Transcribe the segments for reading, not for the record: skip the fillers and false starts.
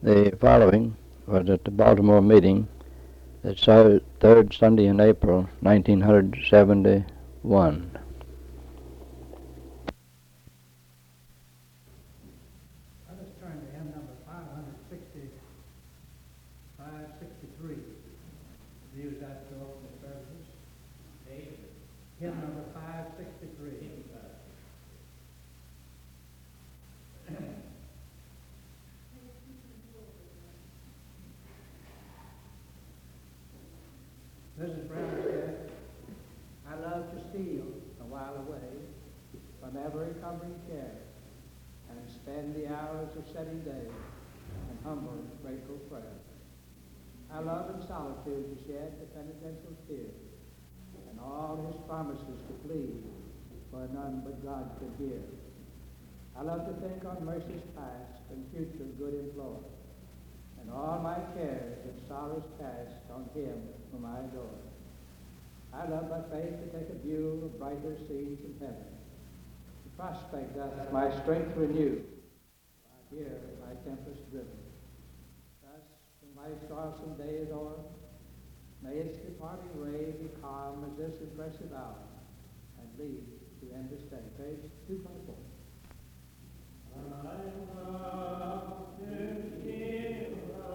The following was at the Baltimore meeting, the third Sunday in April, 1971. Let us turn to hymn number 563. We use that to open the services. Hymn number 563. Mrs. Brown said, I love to steal a while away from every covering care and spend the hours of setting day in humble, grateful prayer. I love in solitude to shed the penitential tear and all his promises to plead where none but God could hear. I love to think on mercies past and future good employ, and all my cares and sorrows cast on him whom I adore. I love by faith to take a view of brighter scenes in heaven. The prospect doth my strength renew, while here by tempest driven. Thus, when life's awesome day is o'er, may its departing ray be calm as this impressive hour, and lead to endless day. Page 224. I love to hear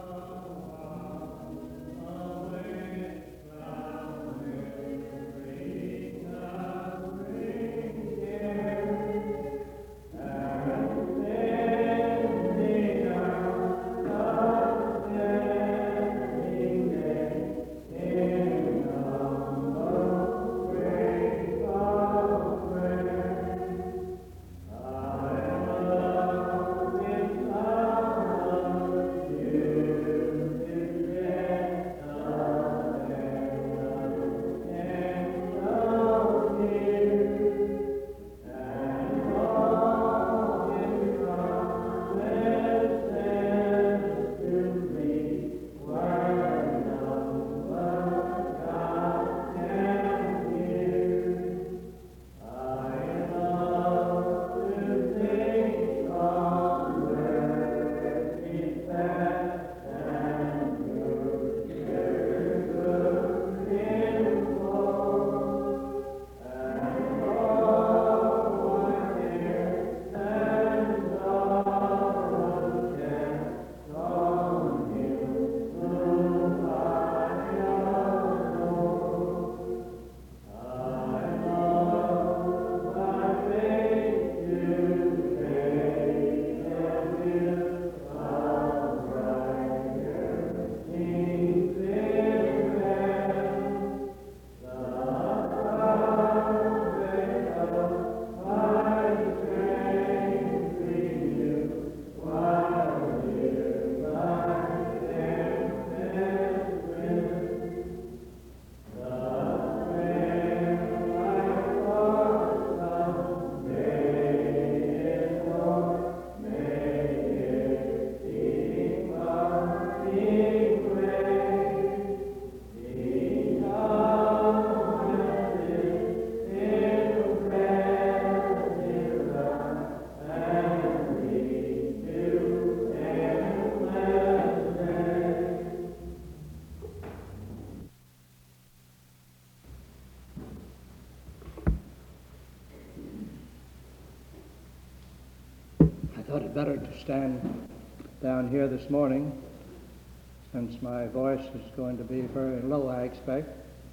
thought it better to stand down here this morning, since my voice is going to be very low, I expect.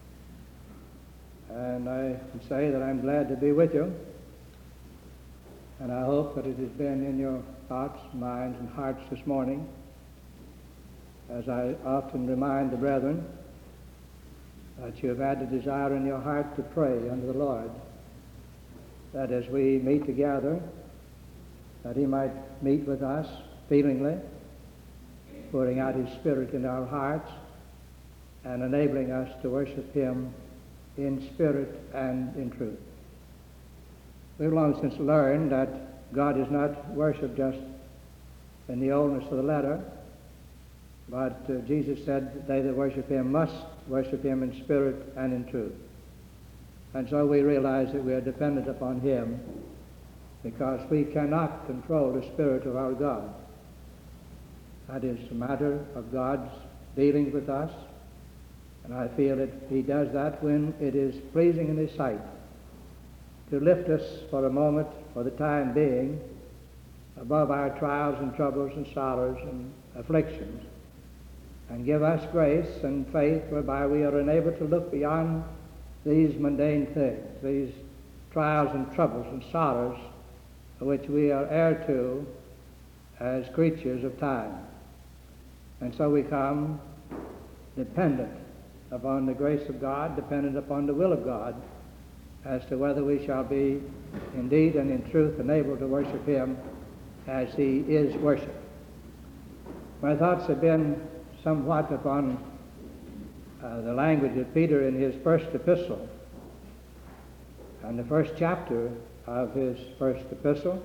And I can say that I'm glad to be with you, and I hope that it has been in your thoughts, minds, and hearts this morning, as I often remind the brethren, that you have had the desire in your heart to pray unto the Lord, that as we meet together, that he might meet with us feelingly, pouring out his Spirit in our hearts and enabling us to worship him in spirit and in truth. We've long since learned that God is not worshipped just in the oldness of the letter, but Jesus said they that worship him must worship him in spirit and in truth. And so we realize that we are dependent upon him, because we cannot control the Spirit of our God. That is a matter of God's dealing with us, and I feel that he does that when it is pleasing in his sight to lift us for a moment, for the time being, above our trials and troubles and sorrows and afflictions, and give us grace and faith whereby we are enabled to look beyond these mundane things, these trials and troubles and sorrows which we are heir to as creatures of time. And so we come dependent upon the grace of God, dependent upon the will of God, as to whether we shall be indeed and in truth enabled to worship him as he is worshipped. My thoughts have been somewhat upon the language of Peter in his first epistle, and the first chapter of his first epistle,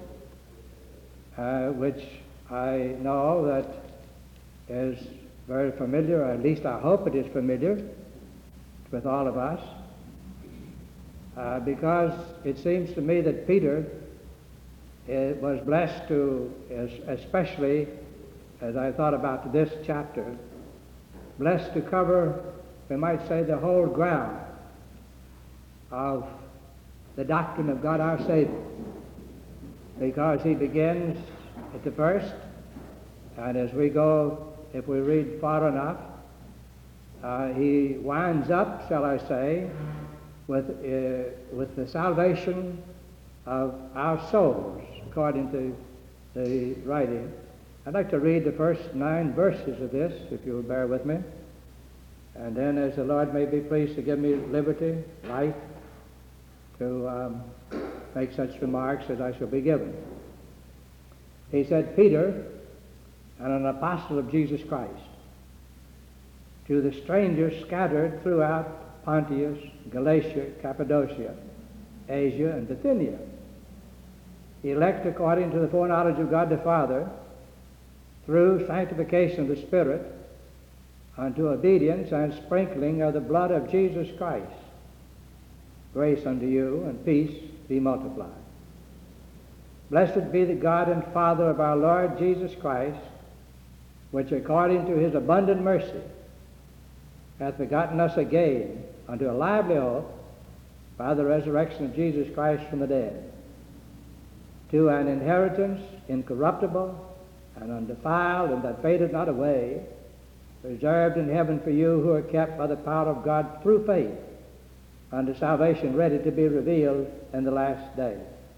which I know that is very familiar, or at least I hope it is familiar with all of us, because it seems to me that Peter was blessed to, especially as I thought about this chapter, blessed to cover, we might say, the whole ground of the doctrine of God our Savior, because he begins at the first, and as we go, if we read far enough, he winds up, shall I say, with the salvation of our souls, according to the writing. I'd like to read the first 9 verses of this, if you will bear with me, and then as the Lord may be pleased to give me liberty, life, to make such remarks as I shall be given. He said, Peter, an apostle of Jesus Christ, to the strangers scattered throughout Pontus, Galatia, Cappadocia, Asia, and Bithynia, elect according to the foreknowledge of God the Father, through sanctification of the Spirit, unto obedience and sprinkling of the blood of Jesus Christ. Grace unto you and peace be multiplied. Blessed be the God and Father of our Lord Jesus Christ, which according to his abundant mercy hath begotten us again unto a lively hope by the resurrection of Jesus Christ from the dead, to an inheritance incorruptible and undefiled, and that fadeth not away, reserved in heaven for you who are kept by the power of God through faith unto salvation, ready to be revealed in the last day,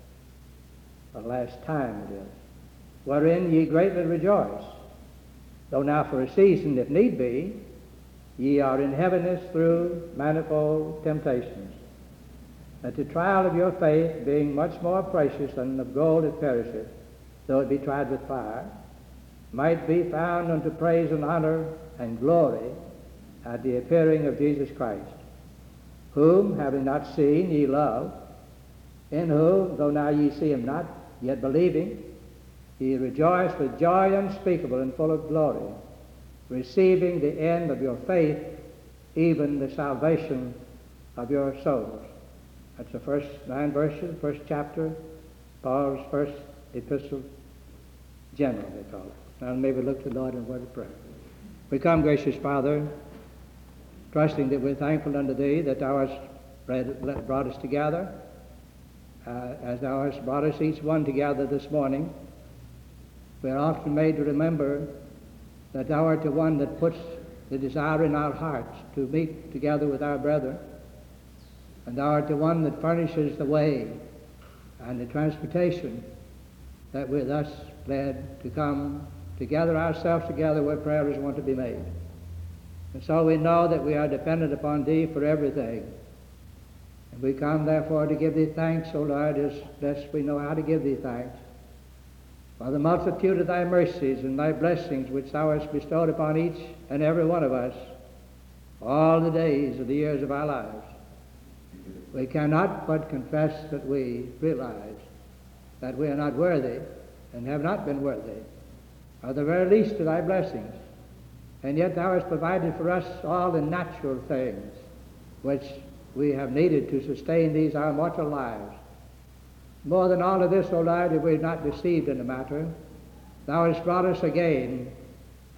or last time it is, wherein ye greatly rejoice, though now for a season, if need be, ye are in heaviness through manifold temptations, that the trial of your faith, being much more precious than of gold that perisheth, though it be tried with fire, might be found unto praise and honor and glory at the appearing of Jesus Christ, whom, having not seen, ye love, in whom, though now ye see him not, yet believing, ye rejoice with joy unspeakable and full of glory, receiving the end of your faith, even the salvation of your souls. That's the first 9 verses, first chapter, Paul's first epistle, general, they call it. Now may we look to the Lord in a word of prayer. We come, gracious Father, trusting that we're thankful unto Thee that Thou hast brought us together, as Thou hast brought us each one together this morning. We are often made to remember that Thou art the one that puts the desire in our hearts to meet together with our brethren, and Thou art the one that furnishes the way and the transportation that we're thus led to come to gather ourselves together where prayer is wont to be made. And so we know that we are dependent upon Thee for everything. And we come therefore to give Thee thanks, O Lord, as best we know how to give Thee thanks, for the multitude of Thy mercies and Thy blessings which Thou hast bestowed upon each and every one of us all the days of the years of our lives. We cannot but confess that we realize that we are not worthy and have not been worthy of the very least of Thy blessings. And yet Thou hast provided for us all the natural things which we have needed to sustain these our mortal lives. More than all of this, O Lord, if we are not deceived in the matter, Thou hast brought us again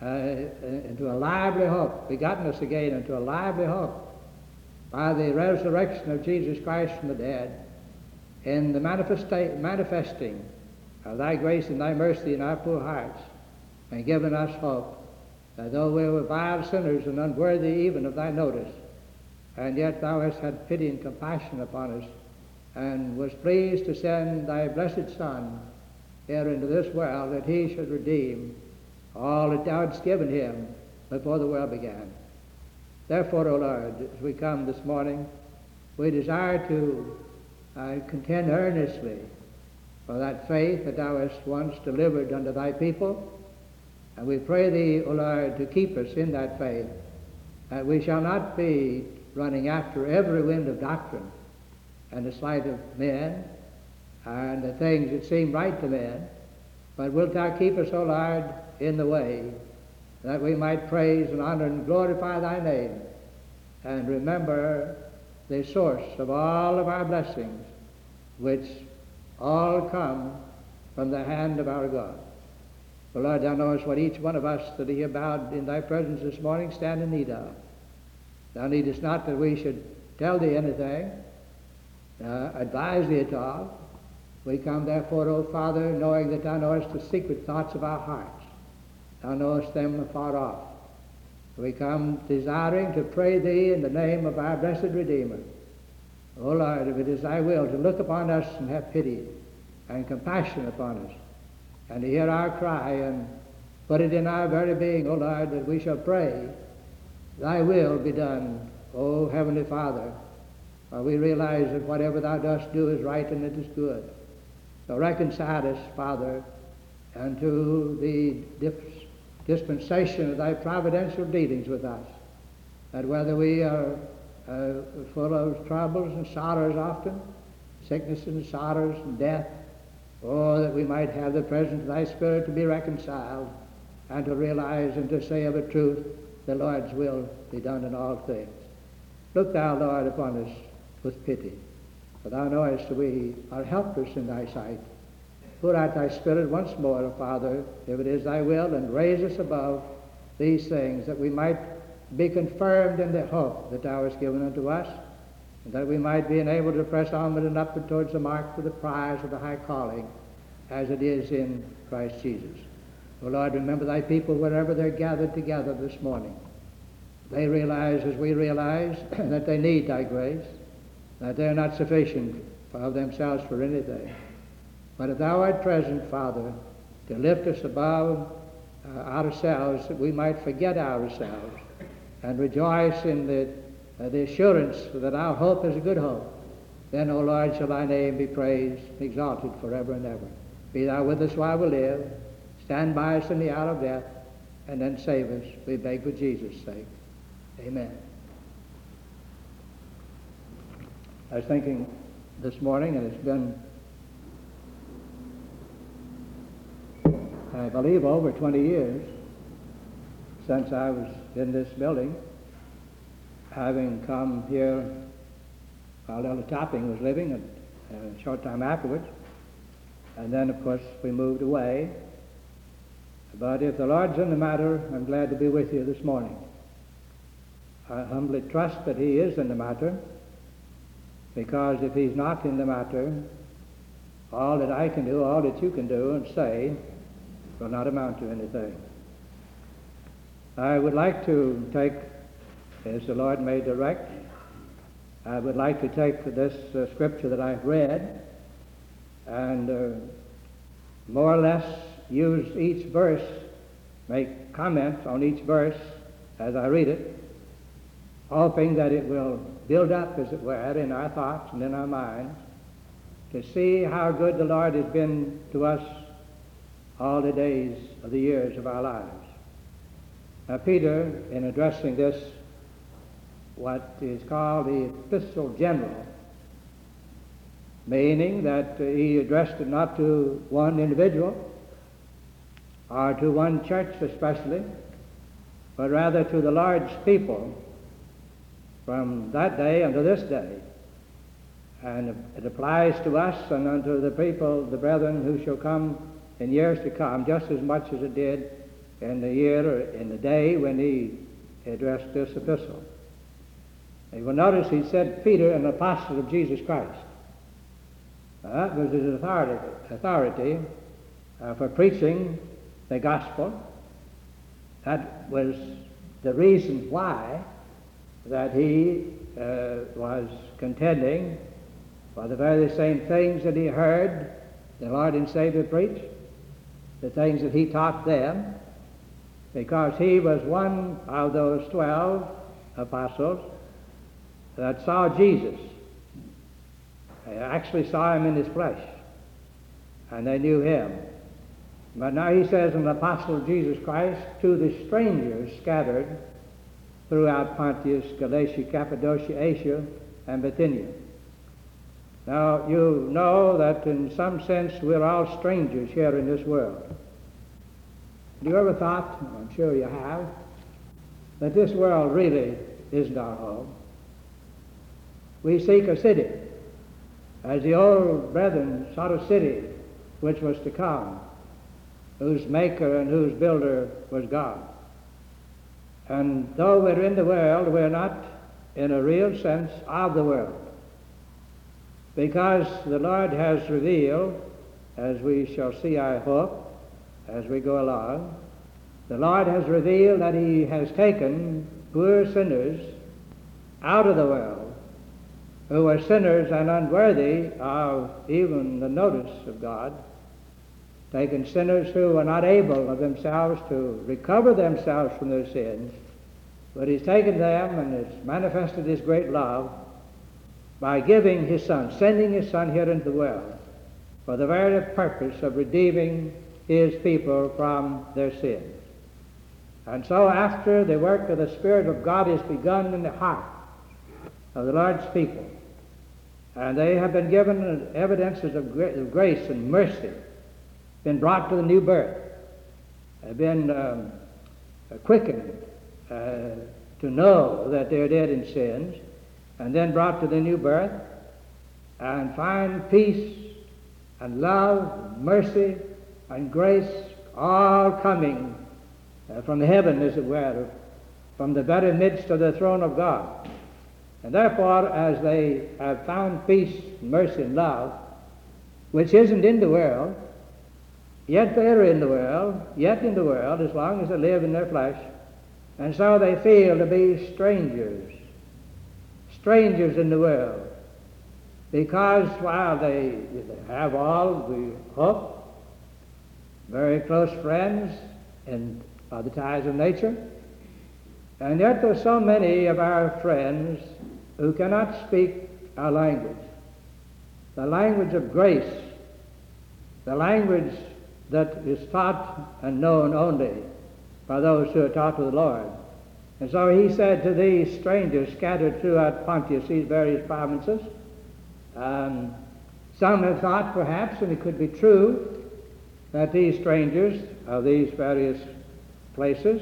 into a lively hope, begotten us again into a lively hope by the resurrection of Jesus Christ from the dead, in the manifesting of thy grace and thy mercy in our poor hearts, and giving us hope that though we were vile sinners and unworthy even of thy notice, and yet thou hast had pity and compassion upon us, and was pleased to send thy blessed Son here into this world, that he should redeem all that thou hadst given him before the world began. Therefore, O Lord, as we come this morning, we desire to contend earnestly for that faith that thou hast once delivered unto thy people, and we pray thee, O Lord, to keep us in that faith, that we shall not be running after every wind of doctrine and the sleight of men and the things that seem right to men, but wilt thou keep us, O Lord, in the way, that we might praise and honor and glorify thy name, and remember the source of all of our blessings, which all come from the hand of our God. O Lord, thou knowest what each one of us that are here bowed in thy presence this morning stand in need of. Thou needest not that we should tell thee anything, advise thee at all. We come therefore, O Father, knowing that thou knowest the secret thoughts of our hearts. Thou knowest them afar off. We come desiring to pray thee in the name of our blessed Redeemer. O Lord, if it is thy will to look upon us and have pity and compassion upon us, and to hear our cry and put it in our very being, O Lord, that we shall pray, thy will be done, O Heavenly Father, for we realize that whatever thou dost do is right and it is good. So reconcile us, Father, unto the dispensation of thy providential dealings with us, that whether we are full of troubles and sorrows often, sickness and sorrows and death, oh, that we might have the presence of thy Spirit to be reconciled and to realize and to say of a truth, the Lord's will be done in all things. Look thou, Lord, upon us with pity, for thou knowest that we are helpless in thy sight. Pour out thy Spirit once more, O Father, if it is thy will, and raise us above these things, that we might be confirmed in the hope that thou hast given unto us, and that we might be enabled to press onward and upward towards the mark for the prize of the high calling, as it is in Christ Jesus. O Lord, remember thy people wherever they're gathered together this morning. They realize, as we realize, that they need thy grace, that they're not sufficient of themselves for anything. But if thou art present, Father, to lift us above ourselves, that we might forget ourselves and rejoice in the assurance that our hope is a good hope, then, O Lord, shall thy name be praised and exalted forever and ever. Be thou with us while we live. Stand by us in the hour of death, and then save us, we beg for Jesus' sake. Amen. I was thinking this morning, and it's been, I believe, over 20 years since I was in this building, having come here while Elder Topping was living, and a short time afterwards. And then, of course, we moved away. But if the Lord's in the matter, I'm glad to be with you this morning. I humbly trust that he is in the matter, because if he's not in the matter, all that I can do, all that you can do and say, will not amount to anything. I would like to take, as the Lord may direct, I would like to take this scripture that I've read and more or less use each verse, make comments on each verse as I read it, hoping that it will build up, as it were, in our thoughts and in our minds, to see how good the Lord has been to us all the days of the years of our lives. Now, Peter, in addressing this, what is called the Epistle General, meaning that he addressed it not to one individual or to one church especially, but rather to the large people from that day unto this day. And it applies to us and unto the people, the brethren who shall come in years to come, just as much as it did in the day when he addressed this epistle. You will notice he said Peter, an apostle of Jesus Christ. That was his authority for preaching the gospel. That was the reason why that he was contending for the very same things that he heard the Lord and Savior preach, the things that he taught them, because he was one of those 12 apostles that saw Jesus. They actually saw him in his flesh, and they knew him. But now he says, an apostle of Jesus Christ to the strangers scattered throughout Pontus, Galatia, Cappadocia, Asia, and Bithynia. Now, you know that in some sense we're all strangers here in this world. Have you ever thought, I'm sure you have, that this world really isn't our home? We seek a city, as the old brethren sought a city which was to come, whose maker and whose builder was God. And though we're in the world, we're not in a real sense of the world, because the Lord has revealed, as we shall see, I hope, as we go along, the Lord has revealed that he has taken poor sinners out of the world, who were sinners and unworthy of even the notice of God, taken sinners who were not able of themselves to recover themselves from their sins, but he's taken them and has manifested his great love by giving his Son, sending his Son here into the world for the very purpose of redeeming his people from their sins. And so after the work of the Spirit of God is begun in the heart of the Lord's people, and they have been given evidences of grace and mercy, been brought to the new birth, have been quickened to know that they're dead in sins, and then brought to the new birth, and find peace and love, and mercy and grace all coming from heaven, as it were, from the very midst of the throne of God. And therefore, as they have found peace, mercy, and love, which isn't in the world, yet they're in the world, as long as they live in their flesh, and so they feel to be strangers in the world, because while they have all, we hope, very close friends in other ties of nature, and yet there are so many of our friends who cannot speak our language, the language of grace, the language that is taught and known only by those who are taught of the Lord. And so he said to these strangers scattered throughout Pontus, these various provinces, some have thought perhaps, and it could be true, that these strangers of these various places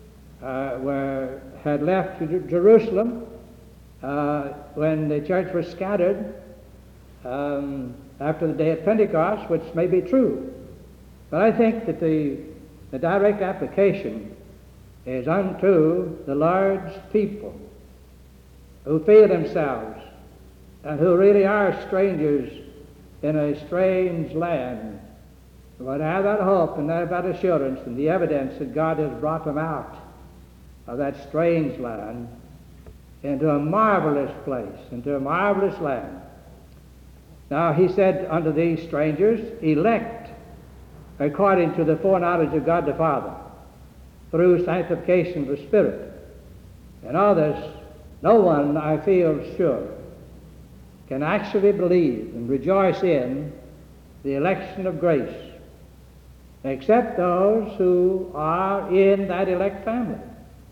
had left Jerusalem when the church was scattered after the day of Pentecost, which may be true. But I think that the direct application is unto the Lord's people who feel themselves and who really are strangers in a strange land, but have that hope and have that assurance and the evidence that God has brought them out of that strange land into a marvelous place, into a marvelous land. Now he said unto these strangers, elect according to the foreknowledge of God the Father, through sanctification of the Spirit. And others, no one, I feel sure, can actually believe and rejoice in the election of grace, except those who are in that elect family.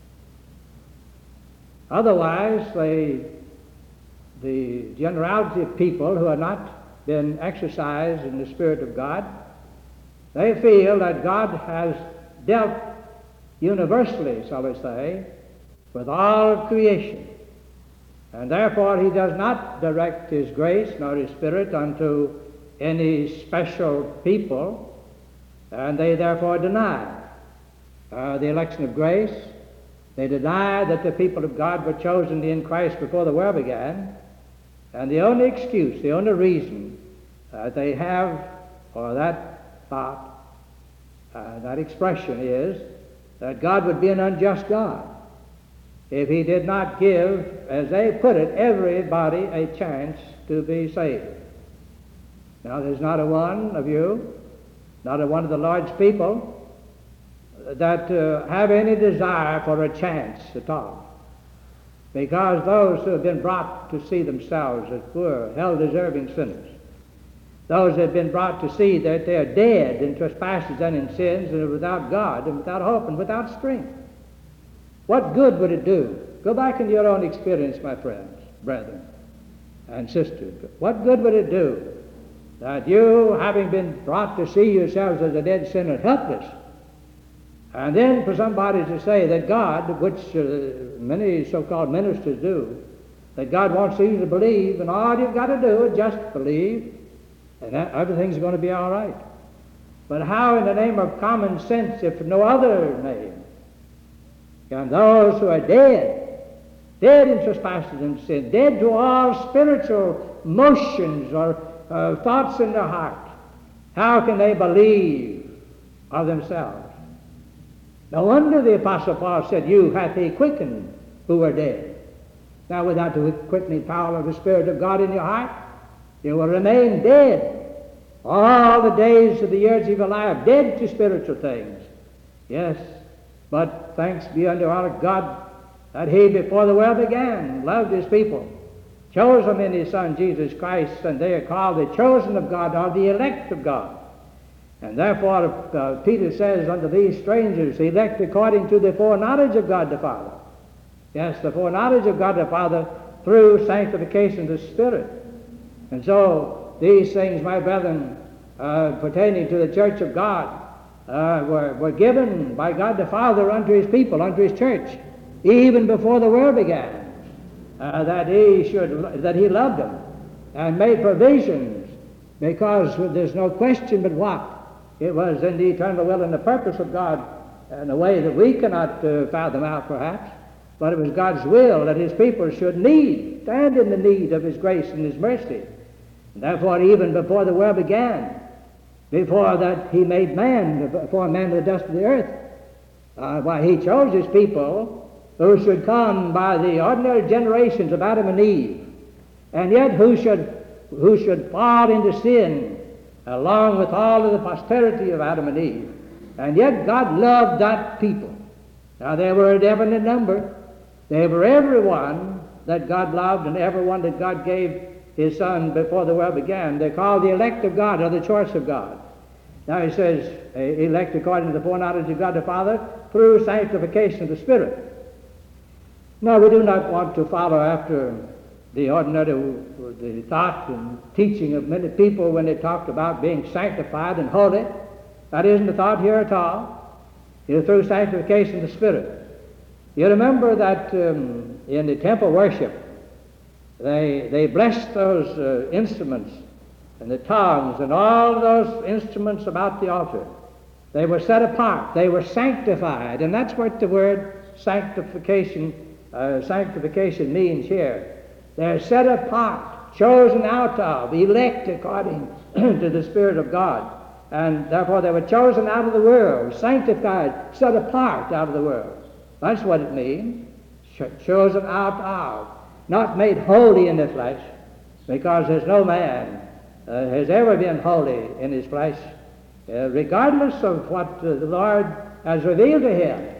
Otherwise, the generality of people who have not been exercised in the Spirit of God, they feel that God has dealt universally, shall we say, with all creation, and therefore he does not direct his grace nor his Spirit unto any special people, and they therefore deny the election of grace. They deny that the people of God were chosen in Christ before the world began. And the only excuse, the only reason they have for that thought, that expression is that God would be an unjust God if he did not give, as they put it, everybody a chance to be saved. Now, there's not a one of you, not a one of the Lord's people, that have any desire for a chance at all. Because those who have been brought to see themselves as poor, hell-deserving sinners, those who have been brought to see that they are dead in trespasses and in sins and are without God and without hope and without strength, what good would it do? Go back into your own experience, my friends, brethren, and sisters. What good would it do that you, having been brought to see yourselves as a dead sinner, helpless, and then for somebody to say that God, which many so-called ministers do, that God wants you to believe, and all you've got to do is just believe, and everything's going to be all right. But how in the name of common sense, if no other name, can those who are dead in trespasses and sin, dead to all spiritual motions or thoughts in their heart, how can they believe of themselves? No wonder the Apostle Paul said, "You hath he quickened who are dead." Now, without the quickening power of the Spirit of God in your heart, you will remain dead all the days of the years of your life, dead to spiritual things. Yes, but thanks be unto our God that he, before the world began, loved his people, chose them in his Son Jesus Christ, and they are called the chosen of God, or the elect of God. And therefore, Peter says unto these strangers, elect according to the foreknowledge of God the Father. Yes, the foreknowledge of God the Father through sanctification of the Spirit. And so these things, my brethren, pertaining to the church of God, were given by God the Father unto his people, unto his church, even before the world began, that he loved them and made provisions, because there's no question but what? It was in the eternal will and the purpose of God in a way that we cannot fathom out perhaps, but it was God's will that his people should stand in the need of his grace and his mercy. And therefore, even before the world began, before that he made man, before man of the dust of the earth, why he chose his people who should come by the ordinary generations of Adam and Eve, and yet who should fall into sin along with all of the posterity of Adam and Eve. And yet God loved that people. Now they were a definite number. They were everyone that God loved and everyone that God gave his Son before the world began. They're called the elect of God, or the choice of God. Now he says, elect according to the foreknowledge of God the Father through sanctification of the Spirit. Now we do not want to follow after the ordinary the thought and teaching of many people when they talked about being sanctified and holy. That isn't the thought here at all. It is through sanctification of the Spirit. You remember that in the temple worship, they blessed those instruments and the tongues and all those instruments about the altar. They were set apart. They were sanctified. And that's what the word sanctification means here. They're set apart, chosen out of, elect according to the Spirit of God. And therefore they were chosen out of the world, sanctified, set apart out of the world. That's what it means. Chosen out of. Not made holy in the flesh, because there's no man has ever been holy in his flesh, regardless of what the Lord has revealed to him.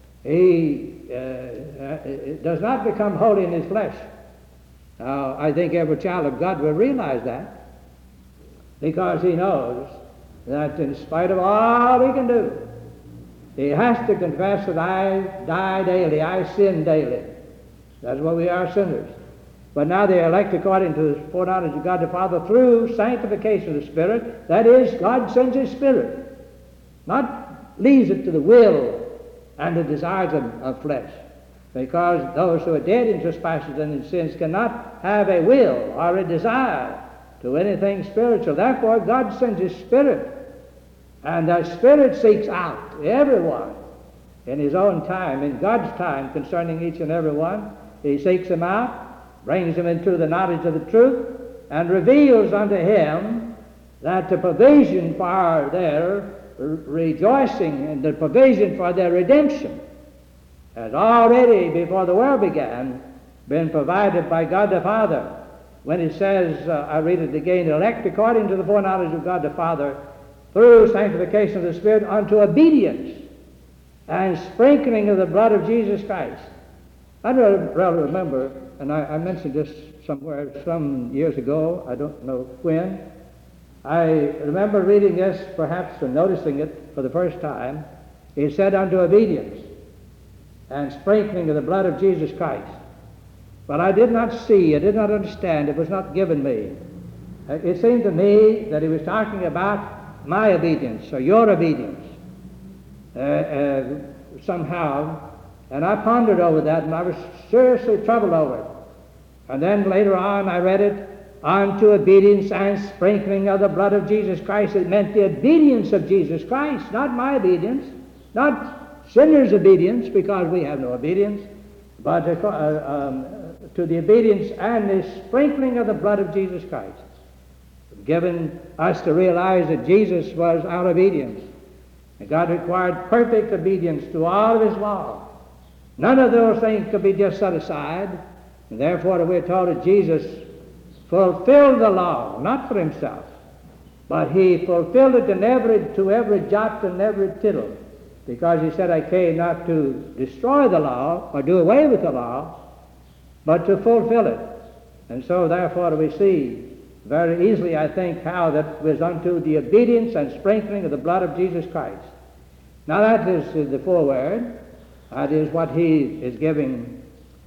He does not become holy in his flesh. Now, I think every child of God will realize that, because he knows that in spite of all he can do, he has to confess that I die daily, I sin daily. That's what we are, sinners. But now they elect according to the foreknowledge of God the Father through sanctification of the Spirit. That is, God sends his Spirit, not leaves it to the will and the desires of flesh. Because those who are dead in trespasses and in sins cannot have a will or a desire to anything spiritual. Therefore, God sends his Spirit. And the Spirit seeks out everyone in his own time, in God's time, concerning each and every one. He seeks them out, brings them into the knowledge of the truth, and reveals unto him that the provision for their rejoicing and the provision for their redemption has already, before the world began, been provided by God the Father. When it says, I read it again, elect according to the foreknowledge of God the Father, through sanctification of the Spirit, unto obedience and sprinkling of the blood of Jesus Christ. I rather remember, and I mentioned this somewhere some years ago, I don't know when. I remember reading this, perhaps, or noticing it for the first time. It said, unto obedience and sprinkling of the blood of Jesus Christ. But I did not see, I did not understand, it was not given me. It seemed to me that he was talking about my obedience, or your obedience, somehow. And I pondered over that, and I was seriously troubled over it. And then later on I read it, unto obedience and sprinkling of the blood of Jesus Christ. It meant the obedience of Jesus Christ, not my obedience, not sinners' obedience, because we have no obedience, but to the obedience and the sprinkling of the blood of Jesus Christ, given us to realize that Jesus was our obedience. And God required perfect obedience to all of his law. None of those things could be just set aside, and therefore we're told that Jesus fulfilled the law, not for himself, but he fulfilled it to every jot and every tittle, because he said, I came not to destroy the law or do away with the law, but to fulfill it. And so therefore we see very easily, I think, how that was unto the obedience and sprinkling of the blood of Jesus Christ. Now that is the foreword. That is what he is giving,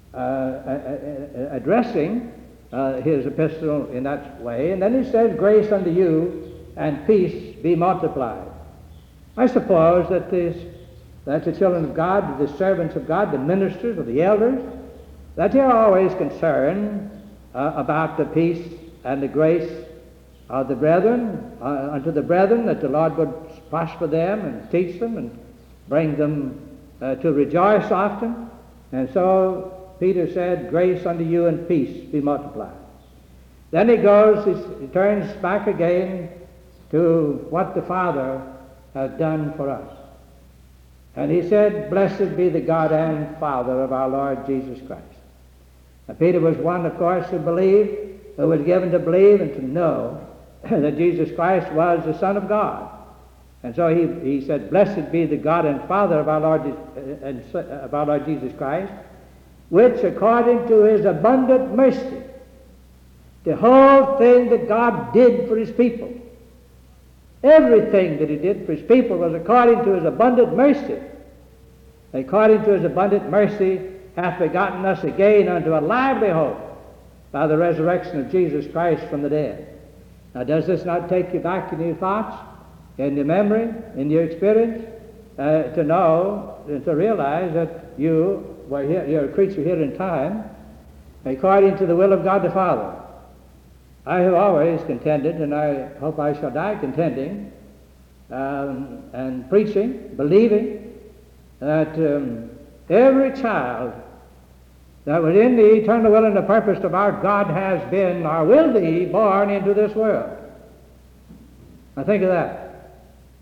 addressing his epistle in that way. And then he says, grace unto you and peace be multiplied. I suppose that the children of God, the servants of God, the ministers or the elders, that they're always concerned about the peace and the grace of the brethren, unto the brethren, that the Lord would prosper them and teach them and bring them to rejoice often. And so Peter said, grace unto you and peace be multiplied. Then he turns back again to what the Father has done for us. And he said, blessed be the God and Father of our Lord Jesus Christ. Now, Peter was one, of course, who was given to believe and to know that Jesus Christ was the Son of God. And so he said, blessed be the God and Father of our Lord Jesus Christ, which according to his abundant mercy, the whole thing that God did for his people, everything that he did for his people was according to his abundant mercy. According to his abundant mercy hath begotten us again unto a lively hope by the resurrection of Jesus Christ from the dead. Now, does this not take you back in your thoughts, in your memory, in your experience, to know and to realize that you're a creature here in time, according to the will of God the Father. I have always contended, and I hope I shall die contending, and preaching, believing, that every child that within the eternal will and the purpose of our God has been or will be born into this world. Now think of that.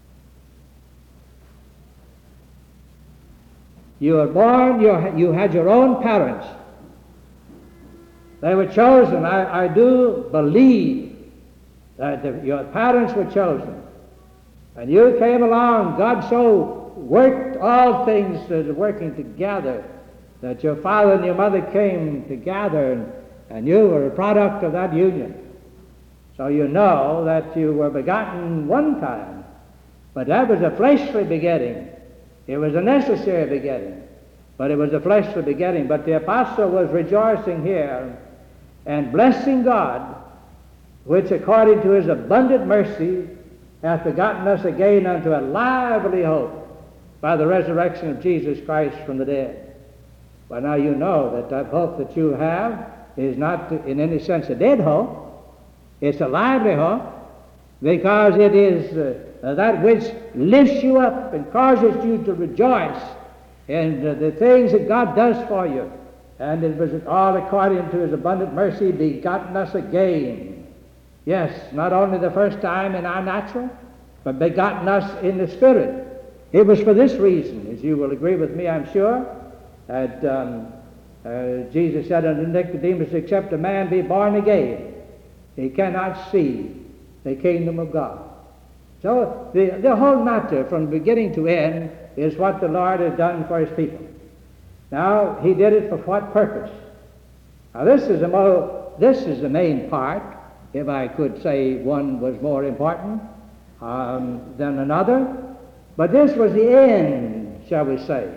You were born, you had your own parents. They were chosen. I do believe that your parents were chosen. And you came along. God so worked all things working together that your father and your mother came together, and you were a product of that union. So you know that you were begotten one time, but that was a fleshly begetting. It was a necessary begetting, but it was a fleshly begetting. But the apostle was rejoicing here and blessing God, which according to his abundant mercy hath begotten us again unto a lively hope by the resurrection of Jesus Christ from the dead. Well, now you know that hope that you have is not in any sense a dead hope. It's a lively hope, because it is that which lifts you up and causes you to rejoice in the things that God does for you. And it was all according to his abundant mercy, begotten us again. Yes, not only the first time in our natural, but begotten us in the Spirit. It was for this reason, as you will agree with me, I'm sure, that Jesus said unto Nicodemus, except a man be born again, he cannot see the kingdom of God. So the whole matter from beginning to end is what the Lord has done for his people. Now, he did it for what purpose? Now, this is the main part. If I could say one was more important than another. But this was the end, shall we say,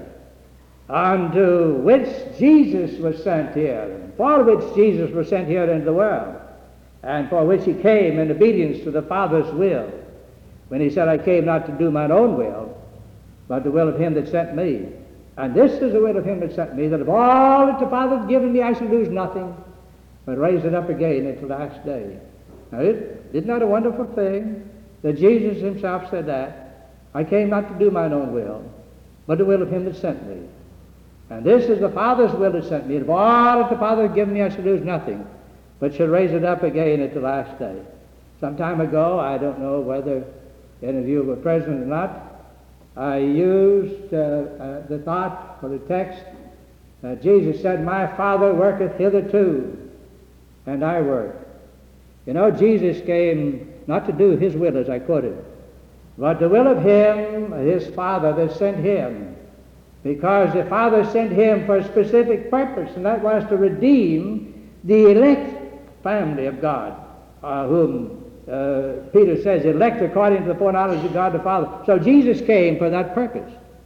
unto which Jesus was sent here, for which Jesus was sent here into the world, and for which he came in obedience to the Father's will, when he said, I came not to do mine own will, but the will of him that sent me. And this is the will of him that sent me, that of all that the Father hath given me I shall lose nothing, but raise it up again at the last day. Now, isn't that a wonderful thing that Jesus himself said that? I came not to do mine own will, but the will of him that sent me. And this is the Father's will that sent me. Of all that the Father hath given me I shall lose nothing, but shall raise it up again at the last day. Some time ago, I don't know whether any of you were present or not, I used the thought for the text that Jesus said, my Father worketh hitherto, and I work. You know, Jesus came not to do his will, as I quoted, but the will of him, his Father, that sent him. Because the Father sent him for a specific purpose, and that was to redeem the elect family of God, whom Peter says, elect according to the foreknowledge of God the Father. So Jesus came for that purpose.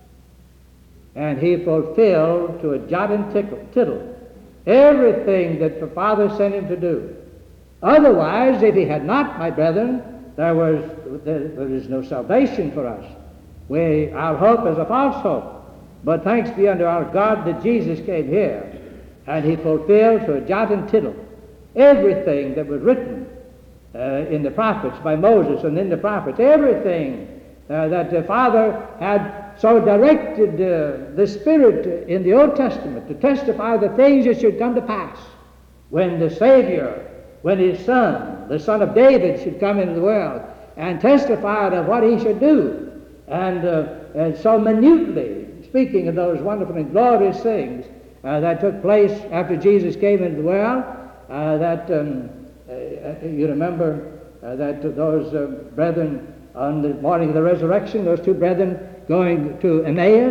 And he fulfilled to a jot and tittle everything that the Father sent him to do. Otherwise, if he had not, my brethren, there is no salvation for us. Our hope is a false hope. But thanks be unto our God that Jesus came here, and he fulfilled to a jot and tittle everything that was written in the prophets by Moses and in the prophets, everything that the Father had so directed the Spirit in the Old Testament to testify the things that should come to pass when the Savior, when his Son, the Son of David, should come into the world and testify of what he should do. And so minutely, speaking of those wonderful and glorious things that took place after Jesus came into the world, you remember that those brethren on the morning of the resurrection, those two brethren going to Emmaus,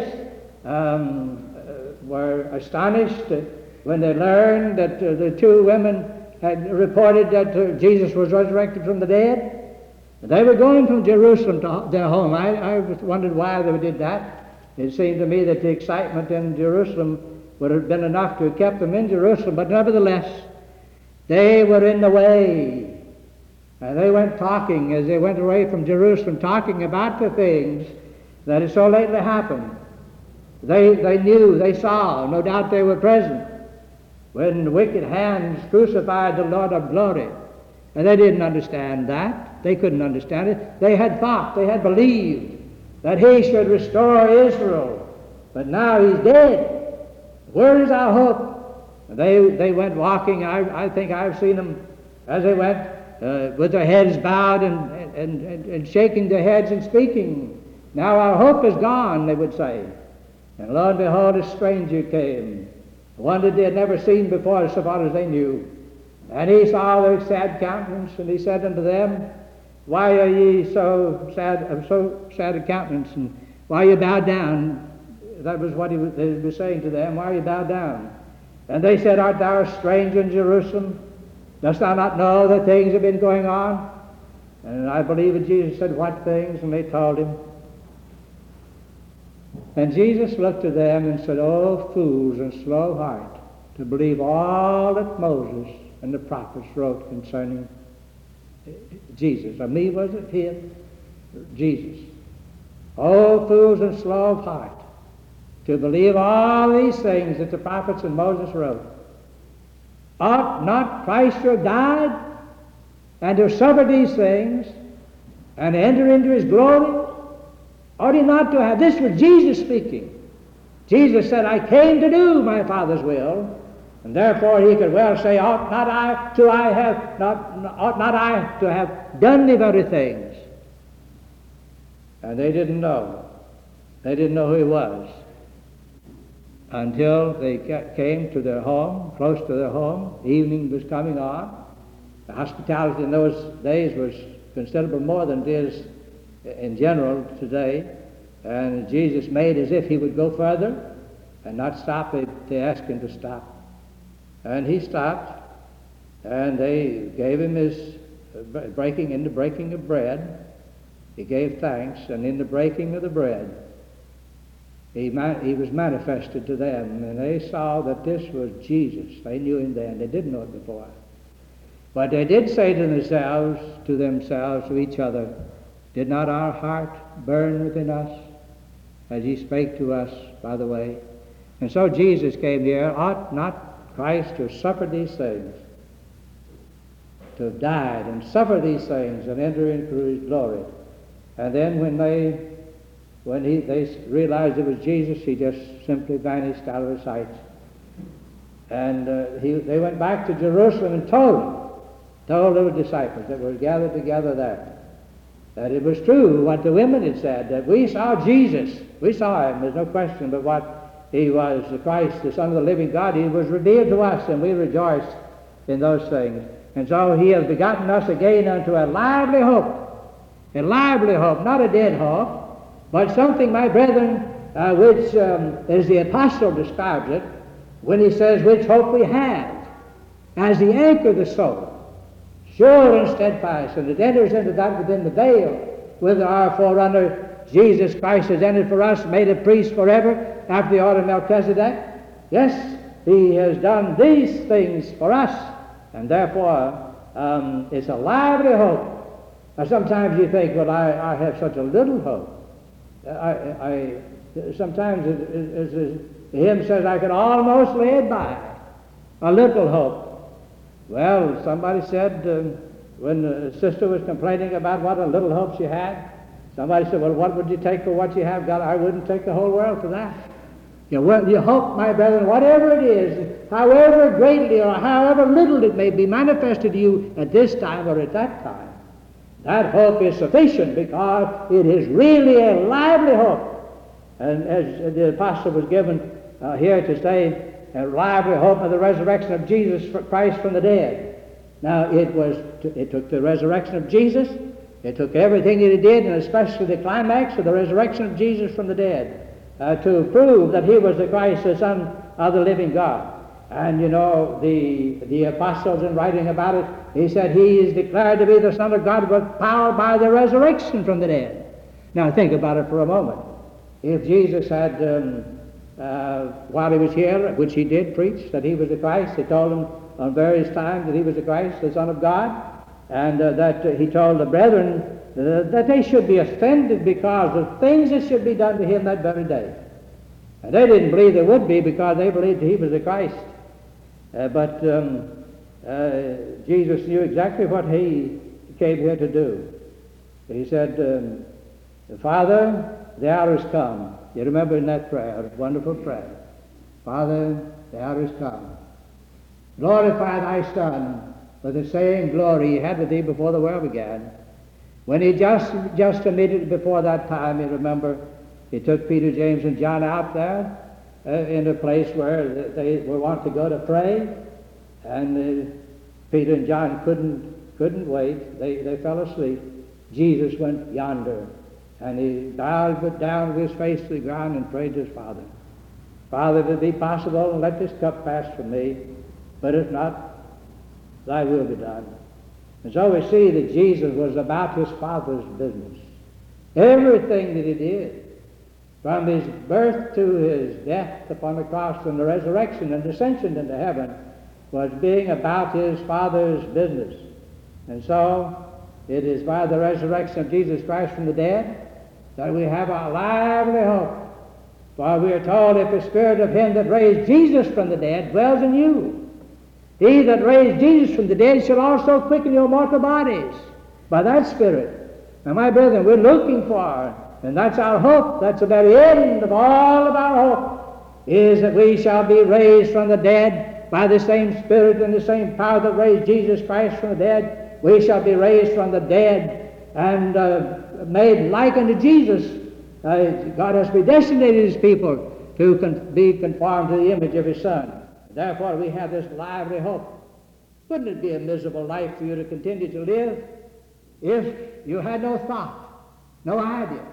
were astonished when they learned that the two women had reported that Jesus was resurrected from the dead. They were going from Jerusalem to their home. I wondered why they did that. It seemed to me that the excitement in Jerusalem would have been enough to have kept them in Jerusalem, but nevertheless, they were in the way. And they went talking, as they went away from Jerusalem, talking about the things that had so lately happened. They knew, they saw, no doubt they were present, when the wicked hands crucified the Lord of glory. And they didn't understand that. They couldn't understand it. They had thought, they had believed that he should restore Israel. But now he's dead. Where is our hope? And they went walking. I think I've seen them as they went with their heads bowed and shaking their heads and speaking. Now our hope is gone, they would say. And lo and behold, a stranger came, one that they had never seen before so far as they knew. And he saw their sad countenance, and he said unto them, why are ye so sad of countenance, and why are you bowed down? That was what they was saying to them. Why are you bowed down? And they said, art thou a stranger in Jerusalem? Dost thou not know that things have been going on? And I believe that Jesus said, what things? And they told him. And Jesus looked at them and said, oh, fools and slow of heart, to believe all that Moses and the prophets wrote concerning Jesus. Of me was it him? Jesus. Oh, fools and slow of heart, to believe all these things that the prophets and Moses wrote. Ought not Christ to have died and to have suffered these things and enter into his glory? Ought he not to have? This was Jesus speaking. Jesus said, I came to do my Father's will, and therefore he could well say, ought not I to have done the very things? And they didn't know. They didn't know who he was until they came to their home, close to their home. Evening was coming on. The hospitality in those days was considerable more than it is in general today. And Jesus made as if he would go further and not stop. They asked him to stop. And he stopped, and they gave him his breaking of bread. He gave thanks, and in the breaking of the bread, he was manifested to them, and they saw that this was Jesus. They knew him then. They didn't know it before. But they did say to themselves, to each other, did not our heart burn within us as he spake to us by the way? And so Jesus came here. Ought not Christ to have suffered these things, to have died and suffered these things and enter into his glory? And then when they realized it was Jesus, he just simply vanished out of their sight. And they went back to Jerusalem and told the disciples that were gathered together there, that it was true what the women had said, that we saw Jesus. We saw him, there's no question, but what he was, the Christ, the Son of the living God, he was revealed to us, and we rejoiced in those things. And so he has begotten us again unto a lively hope, not a dead hope, but something, my brethren, which, as the apostle describes it, when he says, which hope we have, as the anchor of the soul, sure and steadfast, and it enters into that within the veil, whither our forerunner Jesus Christ has entered for us, made a priest forever, after the order of Melchizedek. Yes, he has done these things for us, and therefore it's a lively hope. Now, sometimes you think, well, I have such a little hope. Sometimes the hymn says, I can almost lay it by, a little hope. Well, somebody said, when the sister was complaining about what a little hope she had, somebody said, well, what would you take for what you have got? I wouldn't take the whole world for that. You hope, my brethren, whatever it is, however greatly or however little it may be manifested to you at this time or at that time, that hope is sufficient, because it is really a lively hope. And as the apostle was given here to say, a lively hope of the resurrection of Jesus Christ from the dead. Now, it took the resurrection of Jesus, it took everything that he did, and especially the climax of the resurrection of Jesus from the dead, to prove that he was the Christ, the Son of the living God. And you know, the apostles, in writing about it, he said he is declared to be the Son of God with power by the resurrection from the dead. Now think about it for a moment. If Jesus had, while he was here, which he did preach, that he was the Christ, he told them on various times that he was the Christ, the Son of God, and that he told the brethren that they should be offended because of things that should be done to him that very day. And they didn't believe there would be, because they believed he was the Christ. But Jesus knew exactly what he came here to do. He said, Father, the hour has come. You remember in that prayer, a wonderful prayer. Father, the hour has come. Glorify thy Son with the same glory he had with thee before the world began. When he just immediately before that time, you remember, he took Peter, James, and John out there in a place where they were wanting to go to pray, and Peter and John couldn't wait. They fell asleep. Jesus went yonder, and he bowed down with his face to the ground and prayed to his Father. Father, if it be possible, let this cup pass from me, but if not, thy will be done. And so we see that Jesus was about his Father's business. Everything that he did, from his birth to his death upon the cross and the resurrection and ascension into heaven, was being about his Father's business. And so it is by the resurrection of Jesus Christ from the dead that we have a lively hope. For we are told, if the Spirit of him that raised Jesus from the dead dwells in you, he that raised Jesus from the dead shall also quicken your mortal bodies by that Spirit. Now, my brethren, we're looking for, and that's our hope, that's the very end of all of our hope, is that we shall be raised from the dead by the same Spirit and the same power that raised Jesus Christ from the dead. We shall be raised from the dead and made like unto Jesus. God has predestinated His people to be conformed to the image of His Son. Therefore, we have this lively hope. Wouldn't it be a miserable life for you to continue to live if you had no thought, no idea,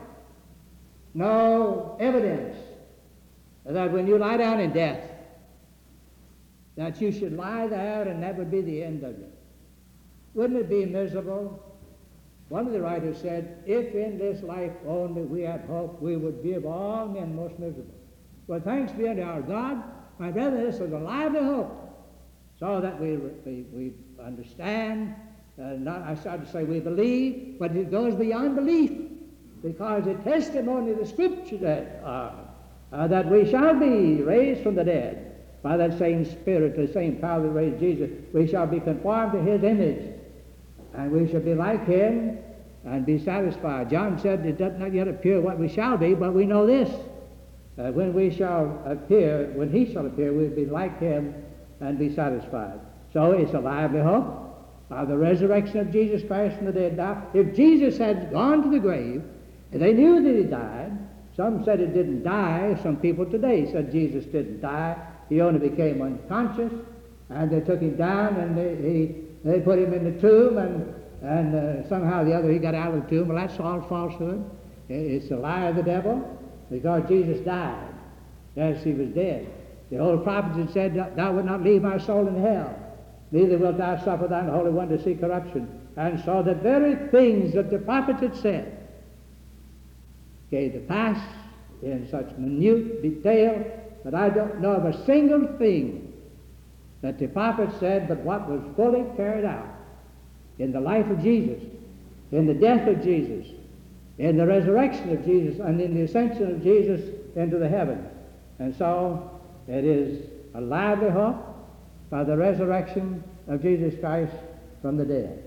no evidence that when you lie down in death, that you should lie there and that would be the end of you? Wouldn't it be miserable? One of the writers said, if in this life only we had hope, we would be of all men most miserable. Well, thanks be unto our God, my brother, this is a lively hope, so that we understand, I started to say we believe, but it goes beyond belief, because the testimony of the Scripture that we shall be raised from the dead by that same Spirit, the same power that raised Jesus. We shall be conformed to His image, and we shall be like Him and be satisfied. John said it does not yet appear what we shall be, but we know this. When we shall appear, when He shall appear, we'll be like Him and be satisfied. So it's a lively hope of the resurrection of Jesus Christ from the dead. Now, if Jesus had gone to the grave, and they knew that He died, some said He didn't die. Some people today said Jesus didn't die. He only became unconscious, and they took Him down, and they put Him in the tomb, and somehow or the other He got out of the tomb. Well, that's all falsehood. It's the lie of the devil, because Jesus died. Yes, He was dead. The old prophets had said, thou wilt not leave my soul in hell, neither wilt thou suffer thine Holy One to see corruption. And so the very things that the prophets had said came to pass in such minute detail that I don't know of a single thing that the prophets said but what was fully carried out in the life of Jesus, in the death of Jesus, in the resurrection of Jesus, and in the ascension of Jesus into the heavens. And so it is a lively hope by the resurrection of Jesus Christ from the dead.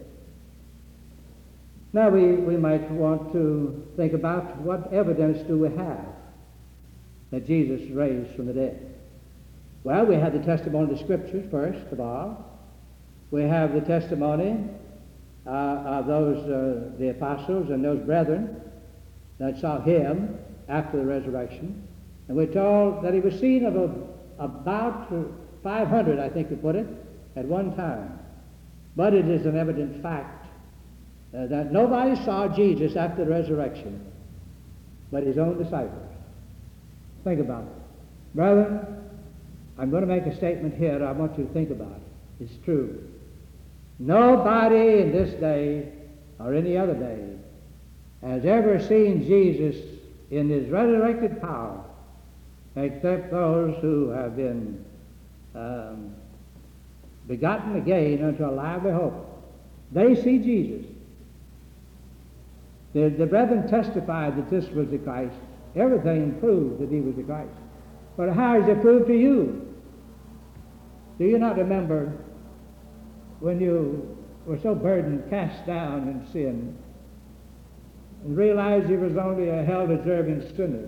Now we might want to think about what evidence do we have that Jesus raised from the dead. Well, we have the testimony of the Scriptures first of all. We have the testimony of those, the apostles and those brethren that saw Him after the resurrection. And we're told that He was seen of about 500, I think we put it, at one time. But it is an evident fact that nobody saw Jesus after the resurrection but His own disciples. Think about it. Brethren, I'm going to make a statement here. I want you to think about it. It's true. Nobody in this day or any other day has ever seen Jesus in His resurrected power except those who have been begotten again unto a lively hope. They see Jesus. The brethren testified that this was the Christ. Everything proved that He was the Christ. But how is it proved to you? Do you not remember when you were so burdened, cast down in sin, and realized you was only a hell-deserving sinner?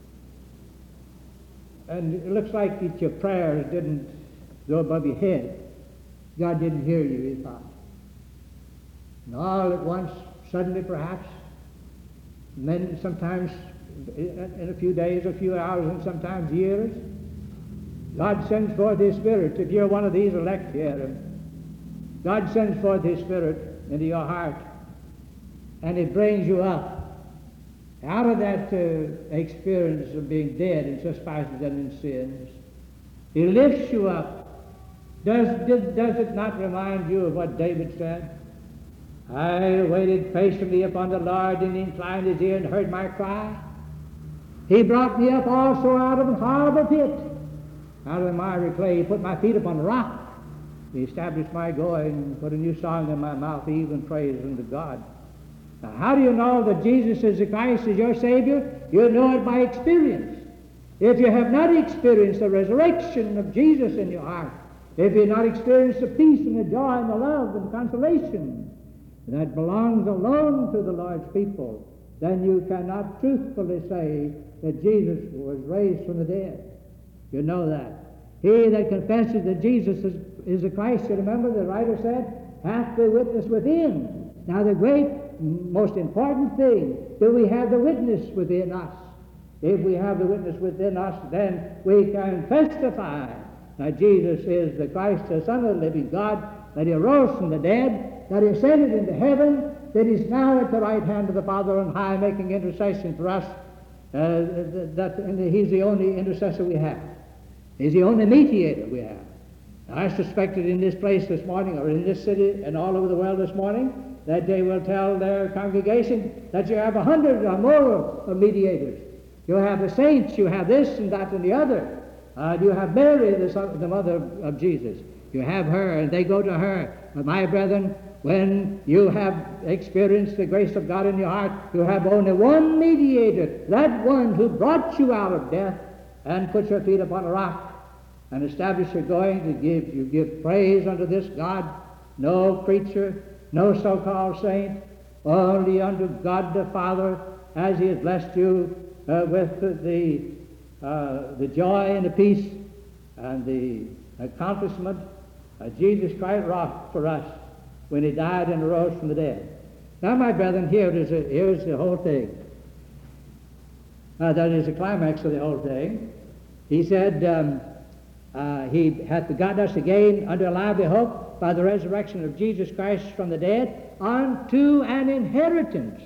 And it looks like that your prayers didn't go above your head. God didn't hear you, you thought. And all at once, suddenly perhaps, and then sometimes in a few days, a few hours, and sometimes years, God sends forth His Spirit. If you're one of these elect here, God sends forth His Spirit into your heart, and it brings you up out of that experience of being dead in trespasses and in sins. He lifts you up. Does it not remind you of what David said? I waited patiently upon the Lord, and He inclined His ear and heard my cry. He brought me up also out of a horrible pit, out of the miry clay. He put my feet upon the rock. He established my going, put a new song in my mouth, even praise unto God. Now, how do you know that Jesus is the Christ, is your Savior? You know it by experience. If you have not experienced the resurrection of Jesus in your heart, if you have not experienced the peace and the joy and the love and consolation that belongs alone to the Lord's people, then you cannot truthfully say that Jesus was raised from the dead. You know that. He that confesses that Jesus is the Christ, you remember the writer said, hath the witness within. Now the great, most important thing, do we have the witness within us? If we have the witness within us, then we can testify that Jesus is the Christ, the Son of the living God, that he arose from the dead, that he ascended into heaven, that he's now at the right hand of the Father on high, making intercession for us, and he's the only intercessor we have. He's the only mediator we have. Now, I suspected in this place this morning, or in this city and all over the world this morning, that they will tell their congregation that you have 100 or more mediators. You have the saints, you have this and that and the other. You have Mary, the mother of Jesus. You have her, and they go to her. But my brethren, when you have experienced the grace of God in your heart, you have only one mediator, that one who brought you out of death and put your feet upon a rock and established your going to give praise unto this God. No creature, no so-called saint, only unto God the Father, as he has blessed you with the joy and the peace and the accomplishment Jesus Christ wrought for us when he died and arose from the dead. Now, my brethren, here's the whole thing. That is the climax of the whole thing. He said, he hath begotten us again unto a lively hope by the resurrection of Jesus Christ from the dead unto an inheritance.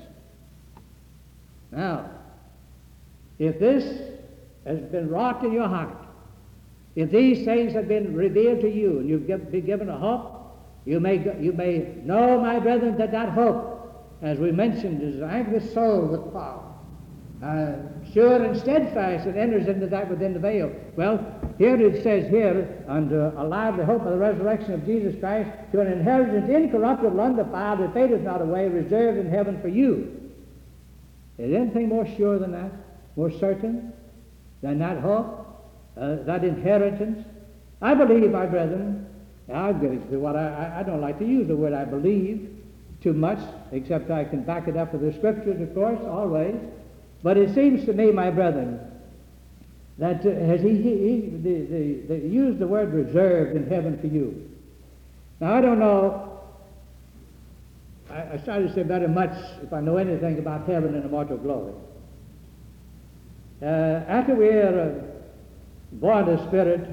Now, if this has been wrought in your heart, if these things have been revealed to you and you've been given a hope, you may know, my brethren, that hope, as we mentioned, is an anxious soul with Paul. Sure and steadfast, it enters into that within the veil. Well, here it says here, under a lively hope of the resurrection of Jesus Christ, to an inheritance incorruptible, undefiled, that fadeth not away, reserved in heaven for you. Is anything more sure than that? More certain than that hope? That inheritance? I believe, my brethren, I'll get into what I don't like to use the word I believe too much, except I can back it up with the scriptures, of course, always. But it seems to me, my brethren, that as he used the word reserved in heaven for you. Now, I don't know, I started to say very much if I know anything about heaven and immortal glory. After we are born of Spirit,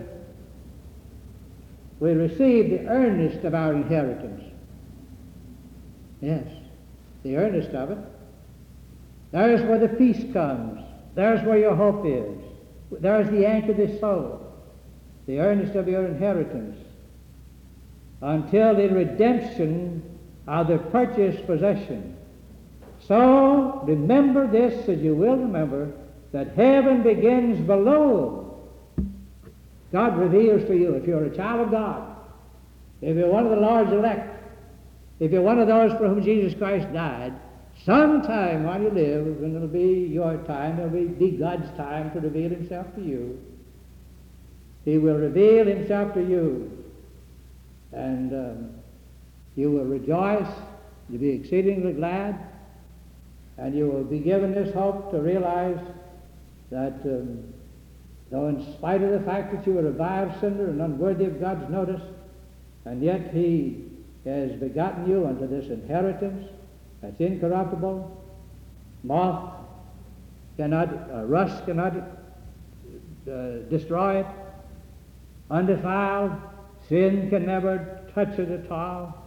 we receive the earnest of our inheritance. Yes, the earnest of it. There's where the peace comes. There's where your hope is. There's the anchor of the soul, the earnest of your inheritance, until the redemption of the purchased possession. So remember this, as you will remember, that heaven begins below. God reveals to you, if you're a child of God, if you're one of the Lord's elect, if you're one of those for whom Jesus Christ died, sometime while you live, and it'll be your time, it'll be God's time to reveal himself to you. He will reveal himself to you, and you will rejoice, you'll be exceedingly glad, and you will be given this hope to realize that though in spite of the fact that you are a vile sinner and unworthy of God's notice, and yet he has begotten you unto this inheritance that's incorruptible, moth cannot, rust cannot destroy it, undefiled, sin can never touch it at all,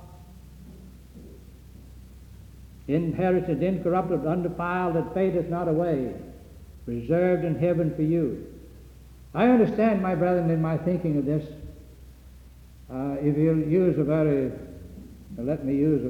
inherited, incorruptible, undefiled, that fadeth not away, reserved in heaven for you. I understand, my brethren, in my thinking of this, if you'll use let me use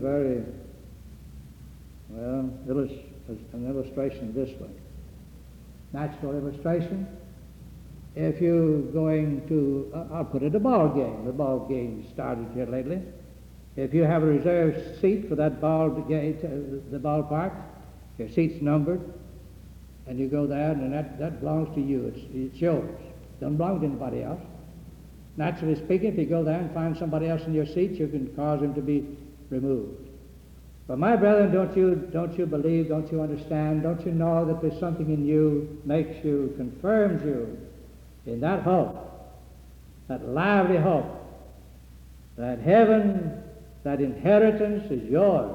an illustration this way. Natural illustration. If you're going to, I'll put it a ball game. The ball game started here lately. If you have a reserved seat for that ball game, the ballpark, your seat's numbered, and you go there, and that belongs to you. It's yours. It doesn't belong to anybody else. Naturally speaking, if you go there and find somebody else in your seat, you can cause him to be removed. But my brethren, don't you believe, don't you understand, don't you know that there's something in you, makes you, confirms you, in that hope, that lively hope, that heaven, that inheritance is yours.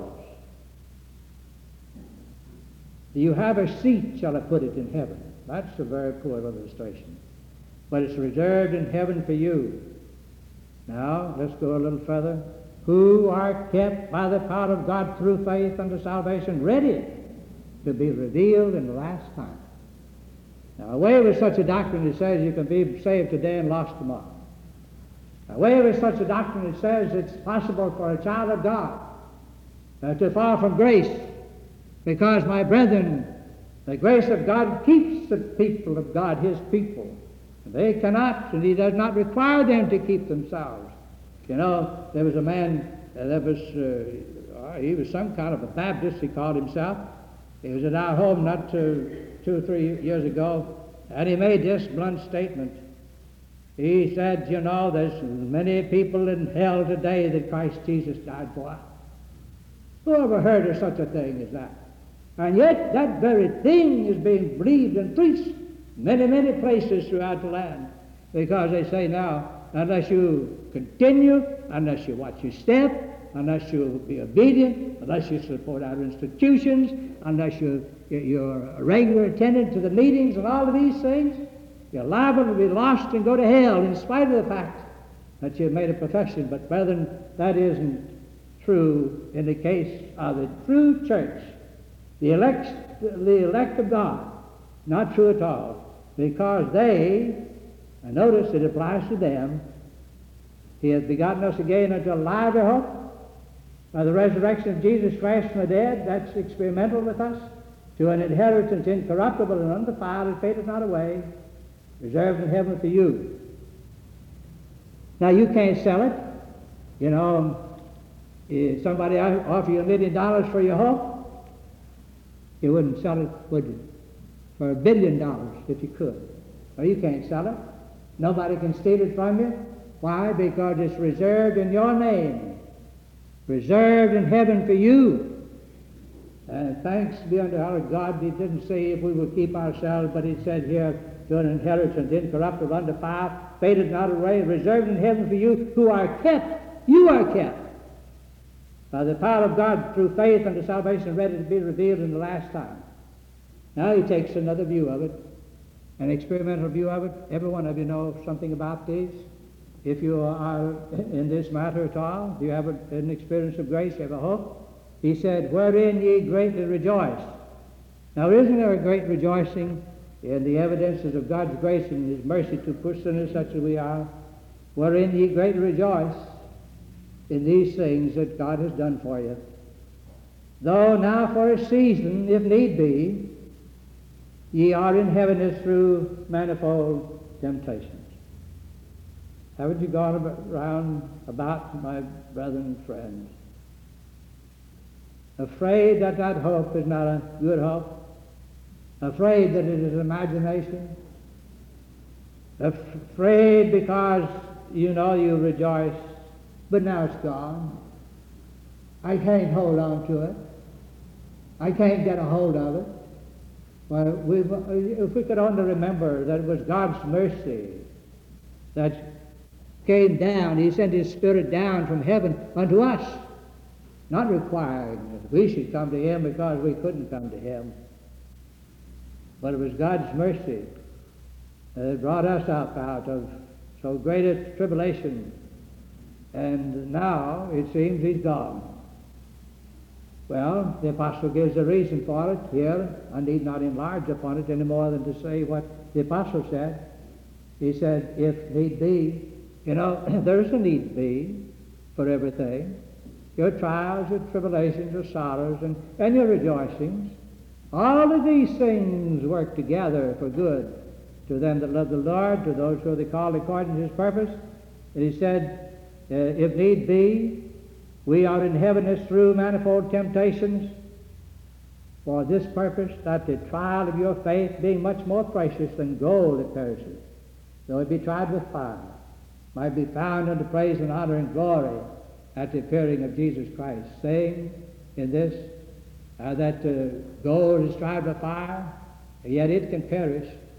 You have a seat, shall I put it, in heaven. That's a very poor illustration. But it's reserved in heaven for you. Now, let's go a little further. Who are kept by the power of God through faith unto salvation, ready to be revealed in the last time. Now, away with such a doctrine that says you can be saved today and lost tomorrow. Away with such a doctrine that says it's possible for a child of God to fall from grace, because, my brethren, the grace of God keeps the people of God, his people. They cannot, and he does not require them to keep themselves. You know, there was a man that was, he was some kind of a Baptist, he called himself. He was at our home not 2 or 3 years ago, and he made this blunt statement. He said, you know, there's many people in hell today that Christ Jesus died for. Who ever heard of such a thing as that? And yet that very thing is being believed and preached many, many places throughout the land, because they say now, unless you continue, unless you watch your step, unless you be obedient, unless you support our institutions, unless you're a regular attendant to the meetings and all of these things, you're liable to be lost and go to hell in spite of the fact that you've made a profession. But brethren, that isn't true in the case of the true church. The elect of God, not true at all, because they, and notice it applies to them, he has begotten us again unto a lively hope by the resurrection of Jesus Christ from the dead. That's experimental with us, to an inheritance incorruptible and undefiled, that fadeth not away, reserved in heaven for you. Now you can't sell it. You know, if somebody offer you $1 million for your hope, you wouldn't sell it, would you? For $1 billion if you could. Well, you can't sell it. Nobody can steal it from you. Why? Because it's reserved in your name, reserved in heaven for you. And thanks be unto our God, he didn't say if we will keep ourselves, but he said here, to an inheritance incorruptible, undefiled, faded not away, reserved in heaven for you, who are kept. You are kept by the power of God through faith unto salvation, ready to be revealed in the last time. Now he takes another view of it, an experimental view of it. Every one of you know something about these. If you are in this matter at all, do you have an experience of grace, you have a hope? He said, wherein ye greatly rejoice. Now isn't there a great rejoicing in the evidences of God's grace and his mercy to poor sinners such as we are? Wherein ye greatly rejoice in these things that God has done for you. Though now for a season, if need be, ye are in heaviness through manifold temptations. Haven't you gone around about, my brethren and friends, afraid that that hope is not a good hope, afraid that it is imagination, afraid because you know you rejoice, but now it's gone. I can't hold on to it. I can't get a hold of it. Well, if we could only remember that it was God's mercy that came down. He sent his Spirit down from heaven unto us, not requiring that we should come to him because we couldn't come to him. But it was God's mercy that brought us up out of so great a tribulation. And now it seems he's gone. Well, the apostle gives a reason for it here. I need not enlarge upon it any more than to say what the apostle said. He said, if need be, you know, there's a need be for everything. Your trials, your tribulations, your sorrows, and your rejoicings. All of these things work together for good to them that love the Lord, to those who are called according to his purpose. And he said, if need be, we are in heaviness through manifold temptations for this purpose, that the trial of your faith, being much more precious than gold that perishes, though it be tried with fire, might be found unto praise and honor and glory at the appearing of Jesus Christ, saying in this, that gold is tried with fire, yet it can perish,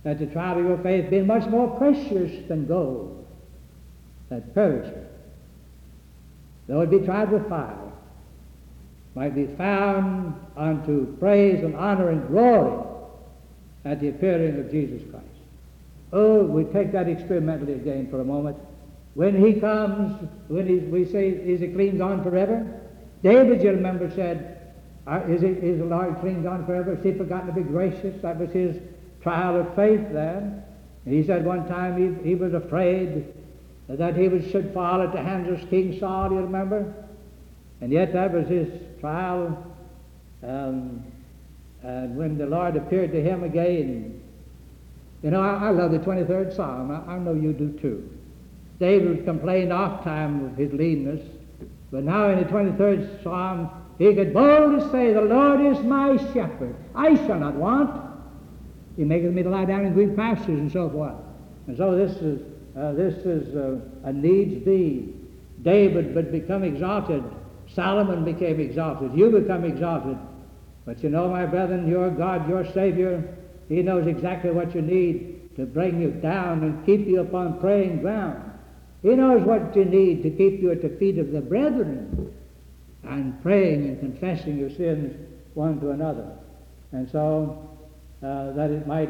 that the trial of your faith, being much more precious than gold, that perisheth, though it be tried with fire, might be found unto praise and honor and glory at the appearing of Jesus Christ. Oh, we take that experimentally again for a moment. When he comes, we say, is he clean gone forever? David, you remember, said, is the Lord clean gone forever? Has he forgotten to be gracious? That was his trial of faith then. And he said one time he was afraid that he should fall at the hands of King Saul, you remember? And yet that was his trial. And when the Lord appeared to him again, you know, I love the 23rd Psalm. I know you do too. David complained oft time of his leanness, but now in the 23rd Psalm, he could boldly say, the Lord is my shepherd. I shall not want. He maketh me to lie down in green pastures and so forth. And so this is a needs be. David would become exalted. Solomon became exalted. You become exalted. But you know, my brethren, your God, your Savior, he knows exactly what you need to bring you down and keep you upon praying ground. He knows what you need to keep you at the feet of the brethren and praying and confessing your sins one to another. And so that it might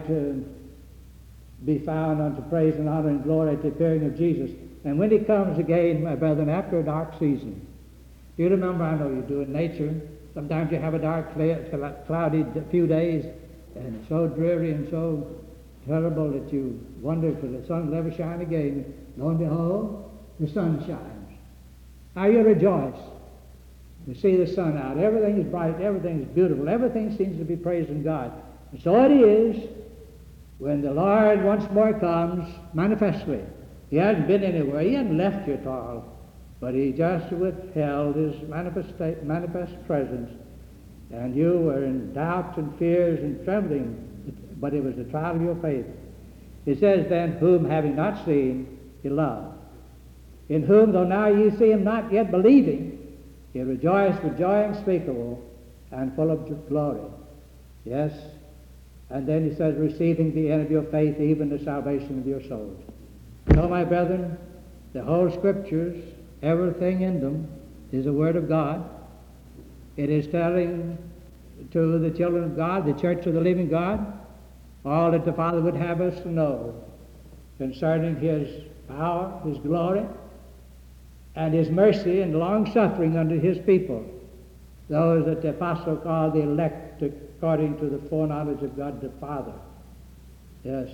be found unto praise and honor and glory at the appearing of Jesus. And when he comes again, my brethren, after a dark season, you remember, I know you do in nature, sometimes you have a dark, cloudy few days, and it's so dreary and so terrible that you wonder if the sun will ever shine again. Lo and behold, the sun shines. How you rejoice to see the sun out. Everything is bright, everything is beautiful, everything seems to be praising God. And so it is when the Lord once more comes manifestly. He hasn't been anywhere, he hasn't left you at all, but he just withheld his manifest presence, and you were in doubts and fears and trembling, but it was the trial of your faith. It says then, whom having not seen, he loved, in whom, though now ye see him not yet believing, he rejoiced with joy unspeakable and full of glory. Yes, and then he says, receiving the end of your faith, even the salvation of your souls. So, my brethren, the whole Scriptures, everything in them, is the Word of God. It is telling to the children of God, the church of the living God, all that the Father would have us to know concerning his power, his glory, and his mercy and long-suffering unto his people, those that the Apostle called the elect according to the foreknowledge of God the Father. Yes.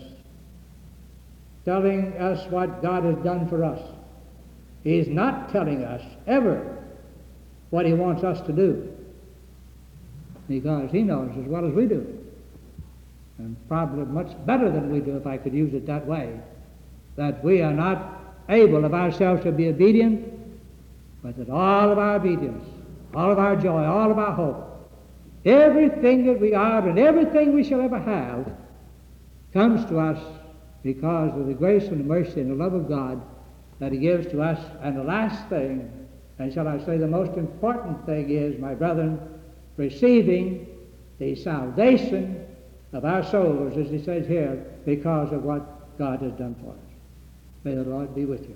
Telling us what God has done for us. He's not telling us ever what he wants us to do, because he knows as well as we do, and probably much better than we do, if I could use it that way, that we are not able of ourselves to be obedient, but that all of our obedience, all of our joy, all of our hope, everything that we are and everything we shall ever have comes to us because of the grace and the mercy and the love of God that he gives to us. And the last thing, and shall I say the most important thing, is, my brethren, receiving the salvation of our souls, as he says here, because of what God has done for us. May the Lord be with you.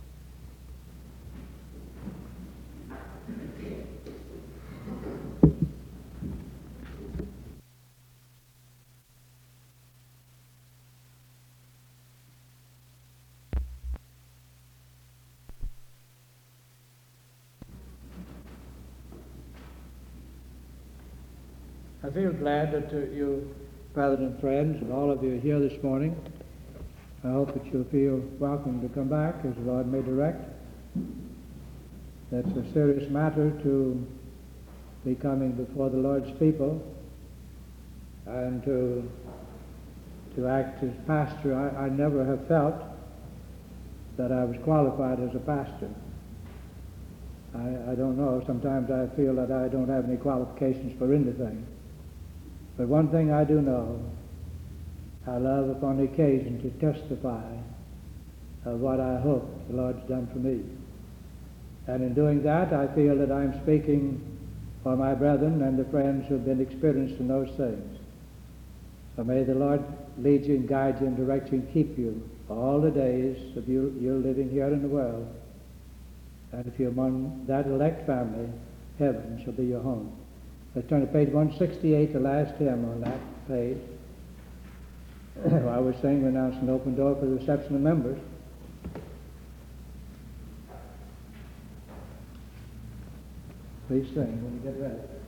I feel glad that you, brothers and friends, and all of you are here this morning. I hope that you'll feel welcome to come back as the Lord may direct. That's a serious matter to be coming before the Lord's people and to act as pastor. I never have felt that I was qualified as a pastor. I don't know. Sometimes I feel that I don't have any qualifications for anything. But one thing I do know, I love upon occasion to testify of what I hope the Lord's done for me. And in doing that, I feel that I'm speaking for my brethren and the friends who have been experienced in those things. For may the Lord lead you and guide you and direct you and keep you all the days of your living here in the world. And if you're among that elect family, heaven shall be your home. Let's turn to page 168, the last hymn on that page. While we're singing, we announce an open door for the reception of members. Please sing when you get ready.